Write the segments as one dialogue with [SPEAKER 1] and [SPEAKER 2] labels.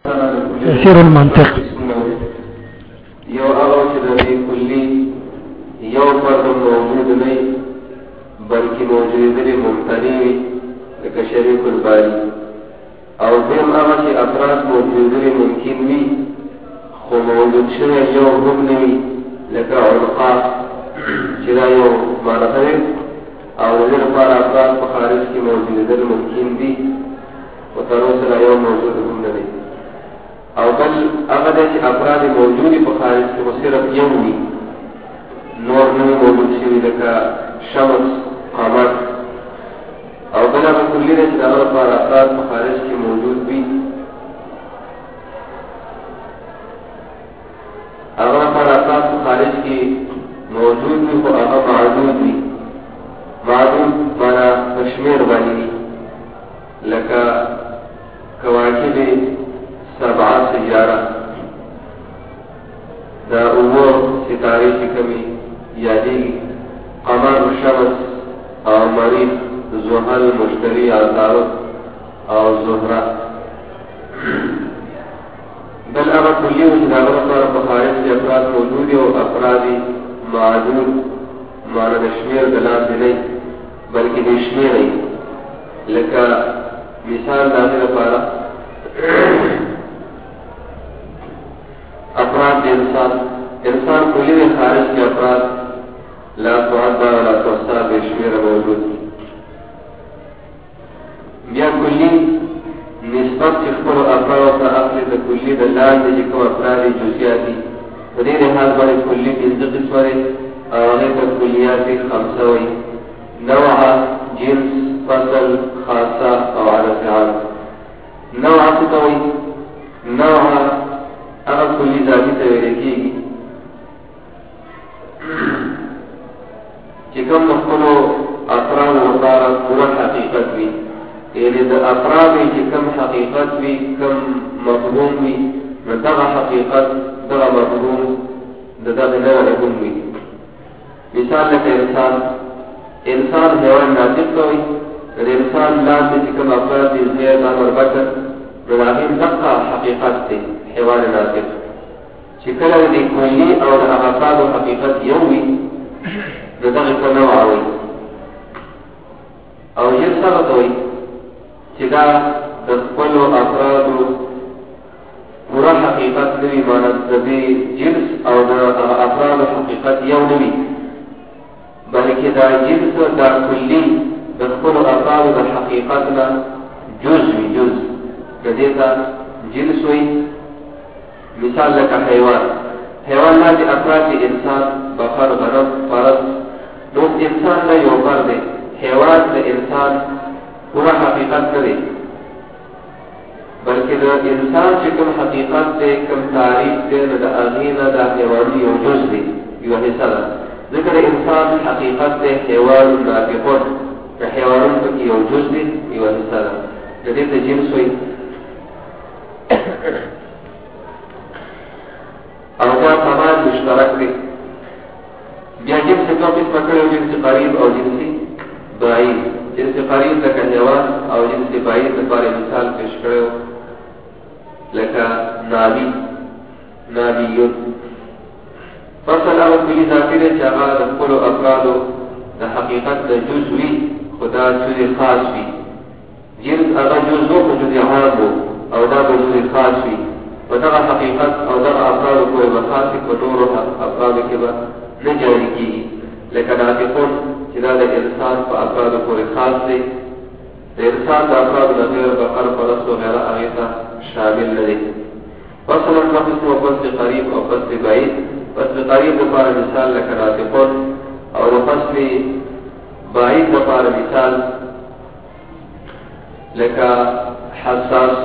[SPEAKER 1] تفسير المنطق
[SPEAKER 2] یو هغه چې د کلی یو فرد موجود نه بلکې موجودې ممتنع وي لکه شریک الباری، او دیم هغه چې افراد موجودې ممکن وي خو موجود شوی یو هم نه وي لکه علقا چې دا یو معنی دی، او د دې لپاره افراد په خارج کې موجودې ممکن دي او تر اوسه یو موجود هم نه دی. او بل هغه د افراد موجودی په خارج کې صرف یو وي، نور نه موجود شوي لکه شمس، قمر، او بل هغه کلی دی چې هغه لپاره افراد په خارج کې موجود وي، هغه لپاره افراد په خارج کې موجود وي خو هغه معدود وي. معدود معنا په شمېر باندې وي، لکه کواکب سبعه سیاره، دا اوه ستارې چې کومې یادېږي، قمر، شمس او مریخ، زحل، مشتري، عطارد او زهره. بل هغه کلیو چې د هغه لپاره په خارج کې افراد موجود او افراد معدود معنا د شمېر د لاندې نه بلکې د شمېر وي، لکه مثال د هغې لپاره افراد انسان کلی د خارج کې افراد لا تعدى ولا تحصى بشمیر موجود. بیا کلی نسبت چې خپلو افرادو ته اخلي د کلی د لاندې چې کوم افراد جزئیات دي، په دې لحاظ باندې کلی پنځه قسمه دی او هغې ته کلیات خمسه وایي: نوعه، جنس، فصل، خاصه او عدد عام. نوعه څه ته وایي؟ نوعه هغه کلی ذاتي ته ویل کېږي چې کوم د خپلو افرادو لپاره پوره حقیقت وي، یعنې د افرادو چې کوم حقیقت وي، کوم مفهوم وي، نو دغه حقیقت دغه مفهوم د دغې نه هم وي. مثال لکه انسان حیوان ناطق ته وایي، د انسان لاندې چې کوم افراد دي زید، عمر، بکر، نو د هغې دغه حقیقت دی حیوان ناطق، چې کله د کلی او د افرادو حقیقت یو وي نو دغې ته نوعه وایي. او جنس هغه ته وایي چې دا د خپلو افرادو پوره حقیقت نه وي، معنا د دې جنس او د افرادو حقیقت یو نه وي، بلکې دا جنس دا کلی د خپلو افرادو د حقیقت نه جز وي، جز د دې ته جنس وایي. مثال لکه حیوان لاندې افراد د انسان، بقر، غنم، فرس، نو انسان نه یو بر دی، حیوان د انسان پوره حقیقت نه دی، بلکې د انسان چې کوم حقیقت دی، کوم تعریف دی، نو د هغې نه د حیواني یو جز دی، یوه حصه ده. ځکه د انسان حقیقت دی حیوان ناطقون، د حیوانونو پکې یو جز دی، یوه حصه ده، د دې ته جنس وایي. او دا تمام مشترک دی. بیا جنس دوه قسمه کړی، جنس قریب او جنس بعید. جنس قریب لکه حیوان او جنس بعید لپاره مثال پیش کړی لکه نابیون. فصل هغه کلي ذاتي دی چې هغه د خپلو افرادو د حقیقت د جز وي خو دا جز خاص وي. جنس هغه جز و خو جز عام و، او دا به جز خاص وي، و دغه حقیقت او دغه افرادو پورې به خاص وي، په نورو افرادو کې به نه جاري کېږي. لکه ناطقون چې دا د انسان په افرادو پورې خاص دی، د انسان د افرادو نه غیر بقر، فرس وغیره هغې ته شامل نه دی. فصل دوه قسمه: فصل قریب او فصل بعید. فصل قریب لپاره مثال لکه ناطقون، او د فصل بعید لپاره مثال لکه حساس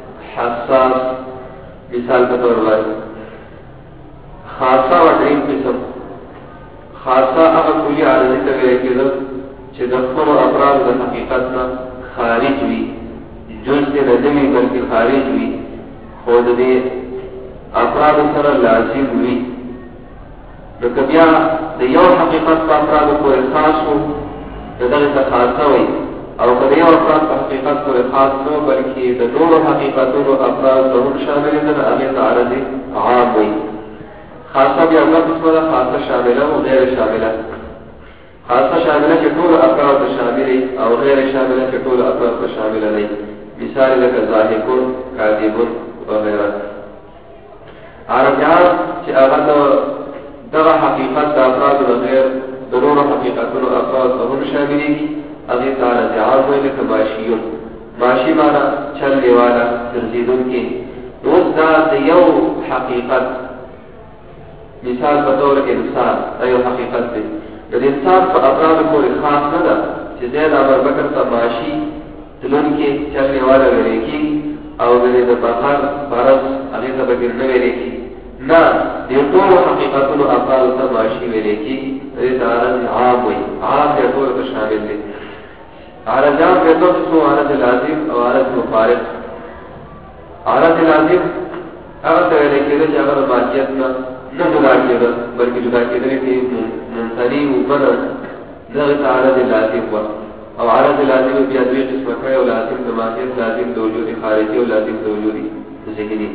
[SPEAKER 2] مثال په طور باندې. خاصه او دریم قسم: خاصه هغه کلي عارضي ته ویل کېدل چې د خپلو افرادو د حقیقت نه خارج وي، جز یې نه وي بلکې خارج وي، خو د دې افرادو سره لازم وي. نو که بیا د یو حقیقت په افرادو پورې خاص و نو دغې ته خاصه وایي، او کله یو افراد په حقیقت پورې خاص نه بلکې د نورو حقیقتونو افراد هم شامل دي نه هغه تعرض عام وي خاصه بیا په قسمه ده خاصه شامله او غیر شامله خاصه شامله چې ټول افراد شامل او غیر شامله چې ټول افراد شامل نه مثال لکه ضاحکون کاذبون وغیره عربیان چې هغه دغه حقیقت د افراد او غیر د نورو حقیقتونو افراد هم شامل دي هغه تعرض عام وي لکه ماشیون ماشی معنا چلنے والا ګرځیدون کې اوس دا د یو حقیقت مثال په تور انسان دا یو حقیقت دی د انسان په افراد پورې خاص نه ده چې زید ابو بکر ته ماشی تلون کې چلنے والا ویل کی او د بقر فرض هغه ته بګر نه ویل کی نه د ټول حقیقتونو افراد ته ماشی ویل کی د تعرض عام وي عام د ټول ته شامل دي عرضان به دو قسمو عرض لازم او عرض مفارق عرض لازم هغه ته ویل کېږي چې هغه باقیت نه جدا کېده بلکې جدا کېدل کې منتری او بدل دغه عرض لازم و او عرض لازم بیا دوی قسمه کوي او لازم د ماهیت لازم د وجود خارجي او لازم د وجود ذهني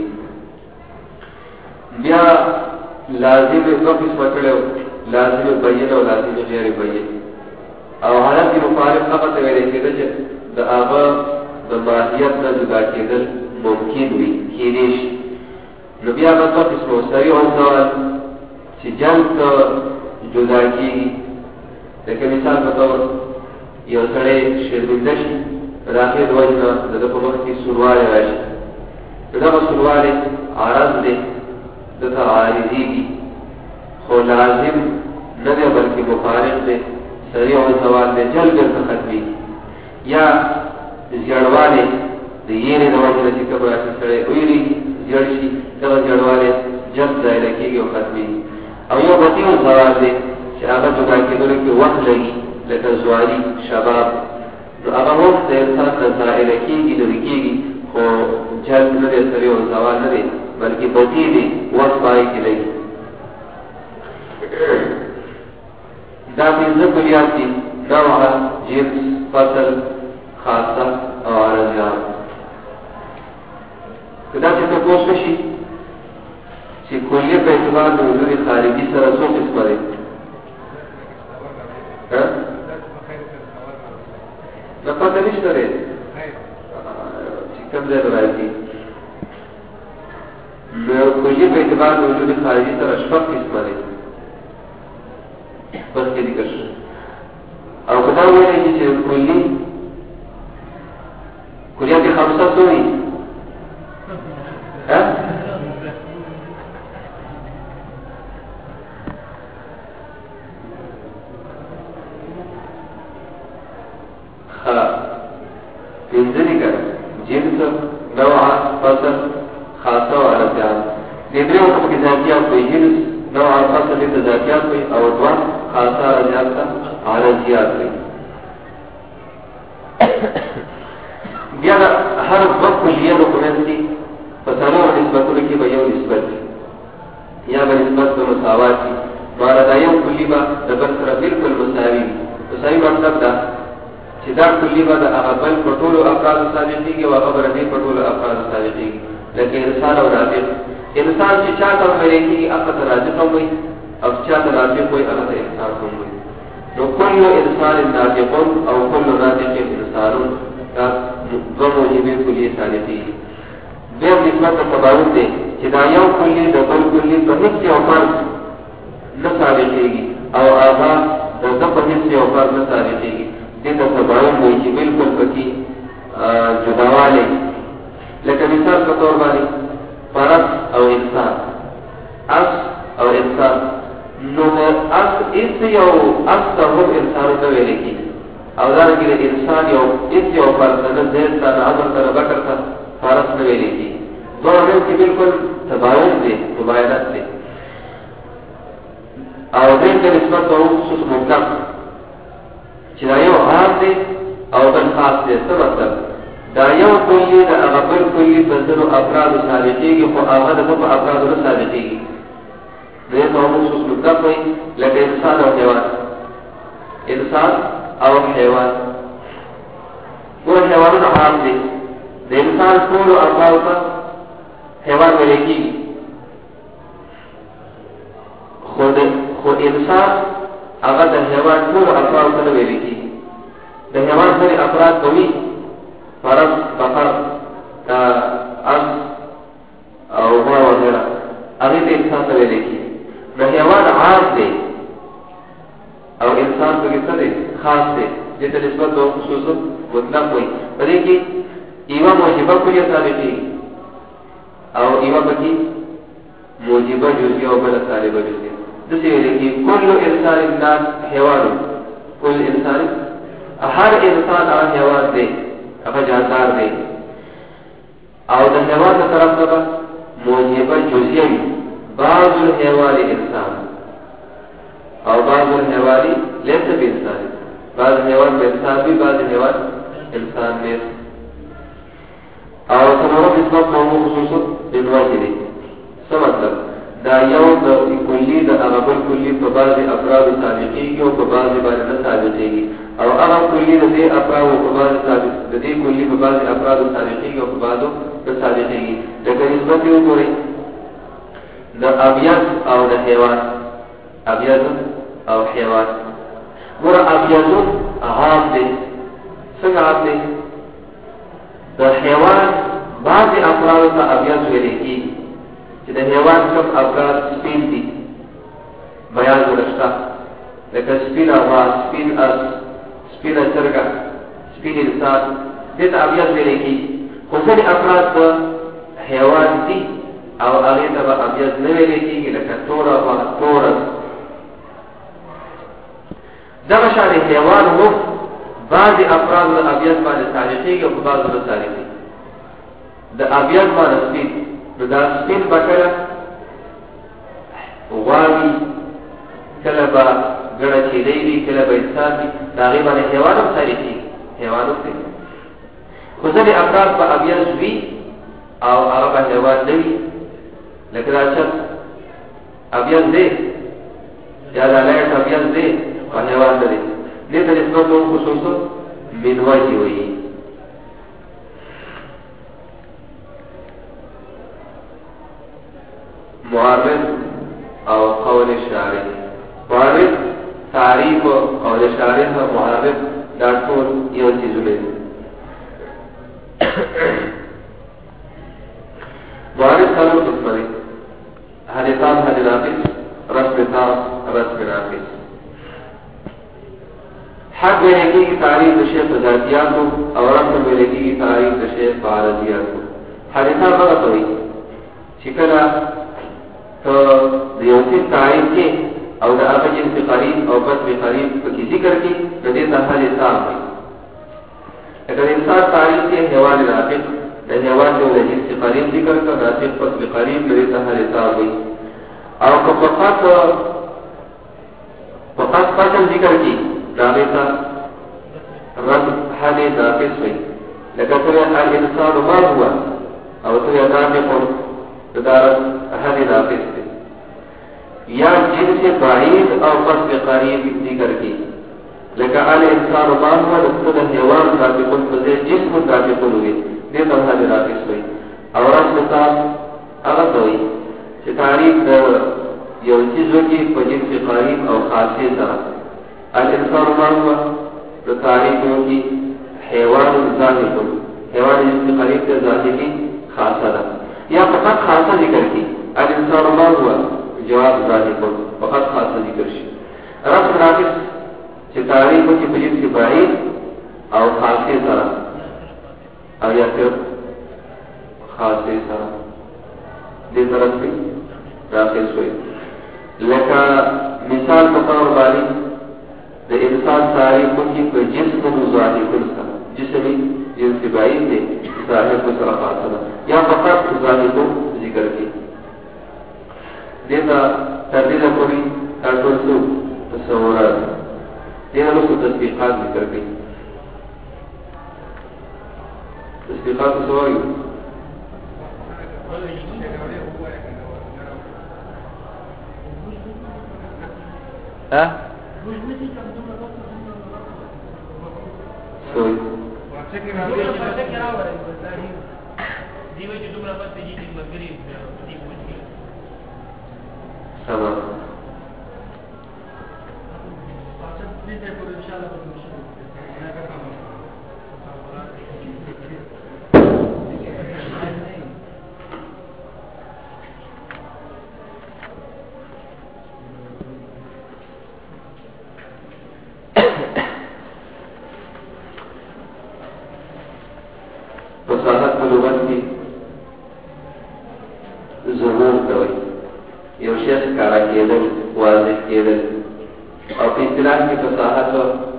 [SPEAKER 2] بیا لازم دو قسمه کړو لازم بیان او لازم غیر بیان او حالت مفارق هغه ته ویل کېږي چې د هغه د ماهیت نه جدا کېدل ممکن وي کېدای شي نو بیا به دوه قسمه سریع او زوال چې جنګ ته جدا کېږي لکه مثال په طور یو سړی شرمنده شي راکې د وجه نه د ده په مخ کې سوروالی راشي دغه سوروالی عرض دی دته عارضېږي خو لازم نه دی بلکې مفارق دی سریع و زوال دے جل بیرتا ختمی یا زیادوانے دے یعنی دوانجی نسی کبر آسی سڑے اویری زیادشی دو زیادوانے جل زائر کی گئے و ختمی او یو بطی و زوال دے چه آغا جو کاکی دولے که وقت لگی لکه زواری شباب نو آغا وقت دے انسان نزائر کی گی لرکی گی خو جل ندے سریع و زوال ندے بلکہ بطی دے وقت بائی کی لگی دا پنځه کلیات دي نوع جنس فصل خاصه او عرضیان کدا چې تاسو شي چې کلیه په اعتبار د وجود خارجي سره څو قسمه دي دا پته نشته لري چې کوم ځای راځي نو کلیه په اعتبار د وجود خارجي سره شپږ قسمه دي بس کې ذکر شو او کدا وایي چې کلیات خمسه سوي ها پنځه کړه جنس نوع فصل خاصه او عرضیان دې درې وخت کې ځانګړي په جنس نوع فصل د ذاتيات وي او دوه خاصه عرضیات عرضیات وي بیا هر وخت کلیه نو کومنتي په څلور نسبتونو کې به یو نسبت یا به نسبت په مساوات معنی دا یو کلی به د بل سره بالکل مساوي مساوي مطلب دا چې دا کلی به د هغه بل په ټولو افرادو سابقېږي او هغه به په ټولو افرادو سابقېږي لکه انسان او رازق انسان چې چاته ویل کېږي هغه ته رازق هم وایي او چاته رازق وایي هغه ته انسان هم وایي نو كل انسان ناطق او كل ناطق انسان دا دوه موجبې کلیې سابقېږي بیا نسبت تباون دی چې دا یو کلی د بل کلی په هیڅ یو فرد نه سابقېږي او هغه د ده په هیڅ یو فرد نه سابقېږي دې ته تباون وایي چې بالکل پکې جداوالی لکه مثال په طور باندې فرد او انسان اس او انسان نو اس یو اس ته هم انسان نه ویل کېږي او دارنګه د انسان یو فرد نه زید ته عمر ته بکر ته فرد نه ویل کېږي دوه کې بالکل تباون دی مباینت دی او دې د نسبت او خصوص مطلق چې دا یو عام دی او بل خاص دی څه مطلب دا یو کلی د هغه بل کلی په ځینو افرادو سابقېږي خو هغه د په افرادو نه سابقېږي دې ته هم خصوص مطلق وایي لکه انسان او حیوان انسان او حیوان ګور حیوانات عام دي د انسان ټول افعال ته حیوان ویل کېږي خو انسان هغه د حیوان ټول افعال ته ویل کېږي د حیوان ځینې افراد کوي فرس بقر اس او غوا وغیره هغې ته انسان ته ویل کېږي د حیوان عام دی او انسان پکې څه دی خاص دی دې ته نسبت د خصوص مطلق وایي په دې کې یوه موجبه کلیه سابقېږي او یوه پکې موجبه جزئیه او بله سالبه جزئیه داسې ویل کېږي کل انسان الناس حیوان کل انسان هر انسان هغه حیوان دی هغه جاندار دی او د حیوان د طرف نه موجبه جزئیه وي بعض الحيوان انسان او بعض الحيوان ليس بانسان بعض الحيوان بانسان بھی بعض الحيوان انسان ليس او سنورم اسباب موضوع خصوصا بنواجه دی سو مطلب دا یو دا کلی دا اغبل کلی پا بعض افراد سابقیگی و پا بعض بارد سابقیگی او اغب کلی دا دی افراد و پا بعض دا دی کلی پا بعض افراد سابقیگی و پا بعض سابقیگی لیکن نسبت یو کوری دا ابیض او دا حیوان ابیض او حیوان گورا ابیض عام دی څنګه عام دی دا حیوان بعض افراد تا ابیض ویلې کېږي چې د حیوان کوم افراد سپین دي بیان ورشته لکه سپین غوا سپین اس سپینه چرګه سپین انسان دې ته ابیض ویلې کېږي خو ځینې افراد په حیوان دي او هغې ته به ابیض نه ویلې کېږي لکه توره غوا توره دغه شان حیوان هم بعضې افراد د ابیض باندې تعلیقېږي او په بعضو نه تعلیقېږي د ابیض باندې سپین نو دا سپین به کله غوا وي کله به ګڼه چیلۍ وي کله به انسان وي د هغې باندې حیوان هم تعلیقېږي حیوان هم دی خو ځینې افراد به ابیض وي او هغه به حیوان نه وي لکه دا چپ ابیض دی یا دا لایټ ابیض دی او حیوان نه دی دې ته نسبت د خصوصو من وجه وایي معارض او قول شارح معارض تعریف او قول شارح او معارض دا ټول یو څیزونه دي معارض څلور قسمه دي حدیثان حد ناقص رسم تام رسم ناقص حد ویلے کی تعریف د شیخ ذاتیاتو او رسم ویلے کی تعریف د شیخ عارضیاتو حدیثان غلط وي چې کله ته د یو څه تعریف کې او د هغه جنس قریب او قسم قریب پکې ذکر کې د دې ته حدیثان وایي اگر انسان تعریف کې حیوان ناطق د حیوان د جنس قریب ذکر کا ناطق قسم قریب د دې ته حدیثان وایي او که فقط قسم ذکر کې داغه تا رد حدیث ناقص وي لکه څنګه الانسان ما هو او څنګه ناطق تدارت حدیث ناقص دی یا جنس بعید او قسم قریب ذکر کی لکه الانسان ما هو څنګه حیوان ناطق په جسم ناطق وي دې ته حدیث ناقص وي او رسم تام هغه دوی چې تعریف د یو چیزو کې په جنس قریب او خاصه سره الانسان ما هو تعریف کی حیوان ذاهب حیوان جنس قریب ته ذاهبی خاصه ده یا فقط خاصه ذکر کی الانسان ما هو جواب ذاهب فقط خاصه ذکر شي رفع ناقص چې تعریف کی په جنس بعید او خاصه سره او یا پھر خاصه سره دې طرف کې داخل شوی لکه مثال په تور باندې د انسان تعریف کی په جسم ظاهر سره جسمي جنس بعید دی ظاهر سره خاصه یا فقط ظاهر ذکر کی دیتا تردید پوری تاٹول سو تصورات دیتا لوگ تطبیقات ذکر کی تطبیقات تصوری سوئی سما فصاحت په لغت کې ظهور کوي، یو شی ښکاره کېدل، واضح کېدل، او په اصطلاح کې فصاحت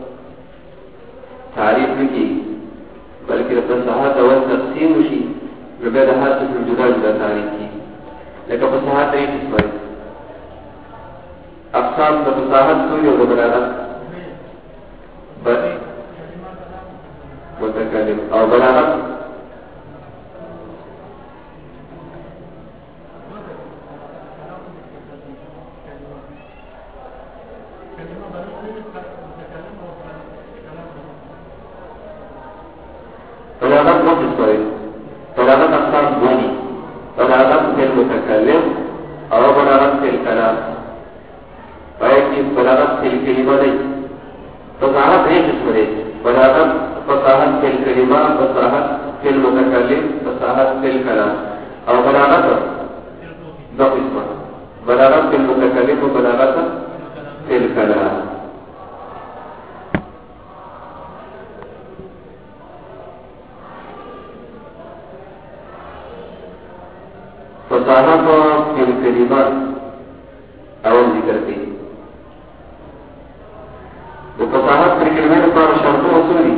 [SPEAKER 2] تعریف نه کېږي، بلکې د فصاحت اول تقسیم وشي، نو بیا د هر قسم جدا جدا تعریف کېږي. لکه فصاحت درې قسمه دي، اقسام د فصاحت څو یو د بلاغت متکلم او بلاغت بلاغت دو قسمه دي. بلاغت اقسام دو دي، بلاغت فی المتکلم او بلاغت فی الکلام. باید کې بلاغت فی الکلمه دی. فصاحت درې قسمه دي، بلاغت فصاحت فی الکلمه، فصاحت فی المتکلم، فصاحت فی الکلام. او بلاغت دو قسمه، بلاغت فی المتکلم و بلاغت فی الکلام. فصاحت فی الکلمه اول ذکر کړي. د فصاحت فی الکلمه لپاره شرطونه څه دي؟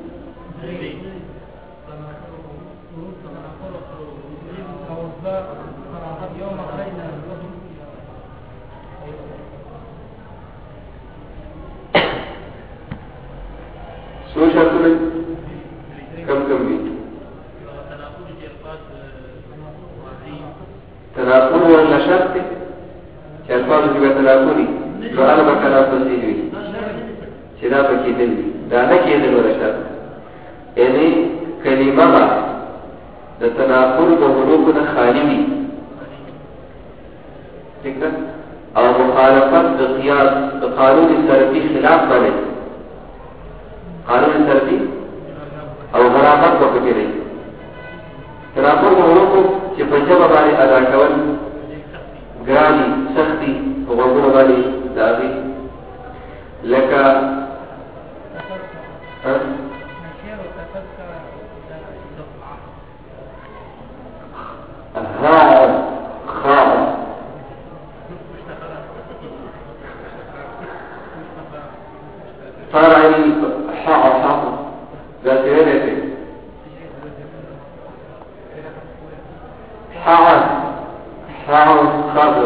[SPEAKER 2] څو شرطونه کم کم دي؟ تناقض ولا شرط دی چې الفاظ کې به تناقض وي، نو هغه به کلام فصیح وي چې دا پکې دي، دا نه کېدل ولا شرط. یعنی کلمه به د تناقض د حروفو نه خالي وي، ٹھیک ده، او مخالفت د قیاس د قانون صرفي خلاف باندې قانون صرفي او غرابت به پکې نه تناقض د حروفو چې په ژبه باندې ادا کول ګراني سختي په غوږونو باندې داغي، لکه فرعي حق ده سيرته حق خاطر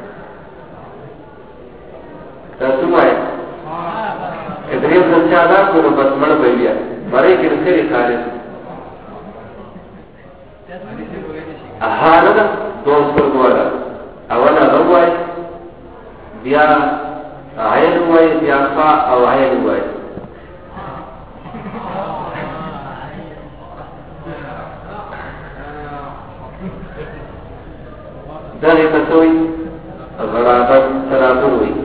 [SPEAKER 2] تاسوای ادریس څنګه دا کوو بس مړ بیا مړی کې خېری خارج احاله دوست ورغواړه اوله غوای بیا عین وای بیا فا او عین وای دغه تسوي غرابت تناقض وي.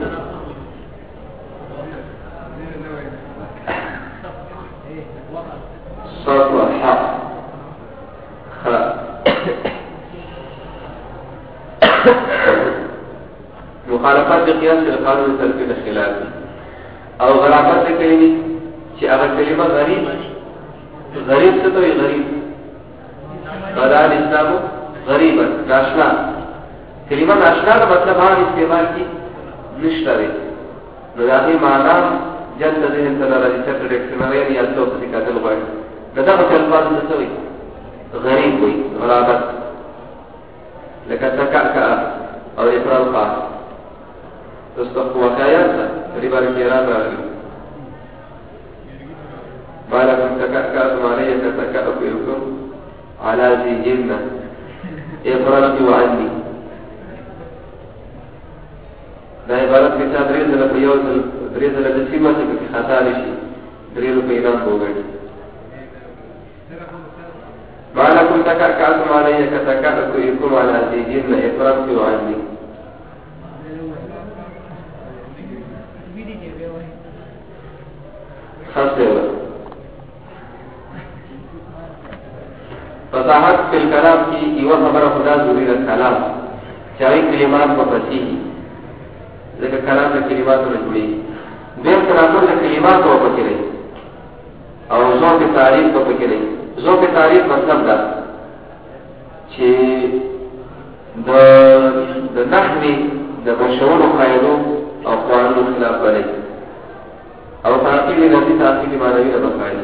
[SPEAKER 2] صوت وحق مخالفت قیاس القانون تلقین خلاف او غرابت کوي چې هغه کلمه غریب څه ته غریب بدل اسلام غریبا ناشنا کلمه ناشنا کا مطلب هغه استعمال کی نشته دی، نو دا هی معنا جلد ذهن ته راځي چې ډیکشنری یا څه څه کتل غواړي دا هغه الفاظ څه وي غریب وي غرابت، لکه تکعکع او افراد خاص تستقوا وکایات تقریبا کیران راغلي بالکم تکعکعتم علیه کتکعکعکم علی ذی جنه افراد وعنی. دا عبارت کې چې درې ځله په یو ځل درې ځله د سیمه کې خطا نشي درې روپۍ نام وګړي ما لكم تكأكأتم علي كتكأكئكم على زيدين إفرمت عني. خاصة فصاحت في الكلام کی ایوہ خبر خدا ضرور الکلام چاہی کلمات و فصیحی ذکر کلام دا کلمات و رجوعی دیم تناظر دا کلمات و پکرے اور ذوق تعریف و پکرے. ذوق تعریف مطلب دا چه دا نحوی دا مشهور قائدو او قوانو خلاف بنے او تاقیل نفی تاقیل معنوی دا بقائدو.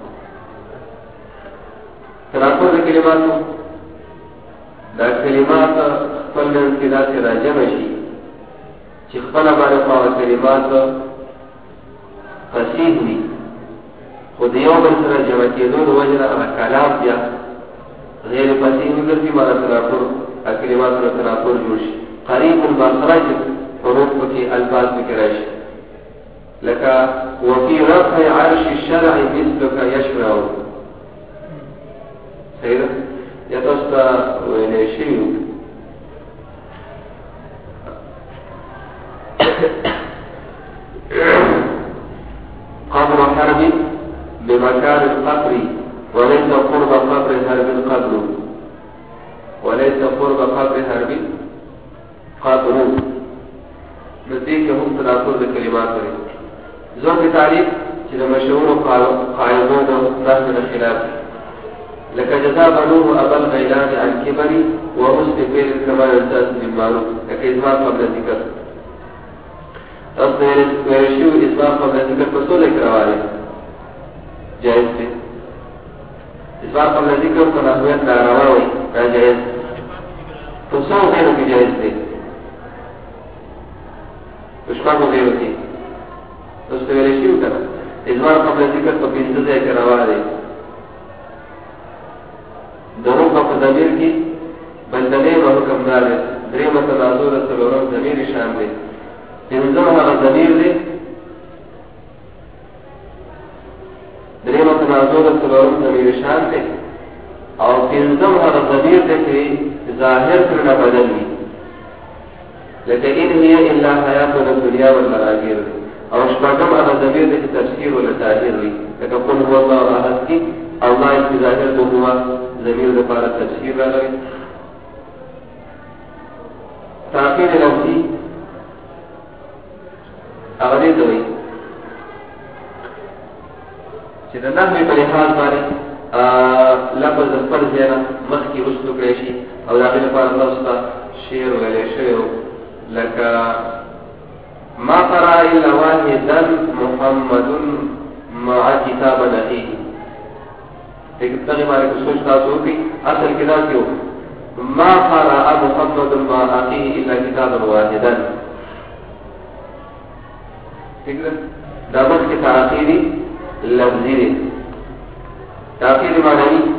[SPEAKER 2] تناقض دا کلماتو دا کلمات خپل انتداد سے راجم شي چه خپل بارفا و کلمات فصیح وی خود یو بل سر جمع کېدو وجه را کلام بیا غیر فصیح وګرځي مانا تناقض کلمات را تناقض جوړ شي. قریب المخرج حروف پکې الفاظ پکې راشي لکه وفي رفع عرش الشرع مثلك يشرع خير يتوسط وينشيو قبر حرب بمكان القبر وليس قرب قبر حرب القبر وليس قرب قبر حرب قبر نتيجة هم تناقض الكلمات. ذوق تعريف كده مشهور قائدون نحن الخلاف لك جزاء بنوه أبا الغيلان عن كبري وحسن فعل كما يمتاز بالمعروف لك إزماء قبل الذكر. أصل ويرشيو إزماء قبل الذكر فصول إكراوالي جائز به. إزماء قبل الذكر فنحويات لا رواوي لا جائز فصول غيره جائز به وشمعه غيره كي أصل ويرشيو كنا إزماء قبل الذكر فبينزد إكراوالي دروغ په ضمیر کې بندنې به حکم دار دی. درېمه تناظر څلورم ضمیر شان دی. پنځم هغه ضمیر دی. درېمه تناظر څلورم ضمیر شان دی او پنځم هغه ضمیر دی چې ظاهر کړه بدل وي لکه ان هي الا حیاتنا الدنیا والآخرة او شپږم هغه ضمیر دی چې تفسیر ولا تعبیر وي لکه قل هو الله احد کې الله چې ظاهر د هو ضمیر لپاره تفسیر راغلی. تاخیر لفظي هغه دې ته وایي چې د نحوې په لحاظ باندې لفظ د خپل ځای نه مخکې وروستو کړی شي او د هغې لپاره تاسو ته شعر ویلی شوی لکه ما قرأ إلا واحدا محمد مع كتاب نحيه لیکن تغی مارے کو سوچ تاسو ہوگی اصل کدا کیوں ما قرأ محمد مع اخيه الا كتابا واحدا ٹھیک ہے دامت کے تاخیری لفظی تاخیری معنی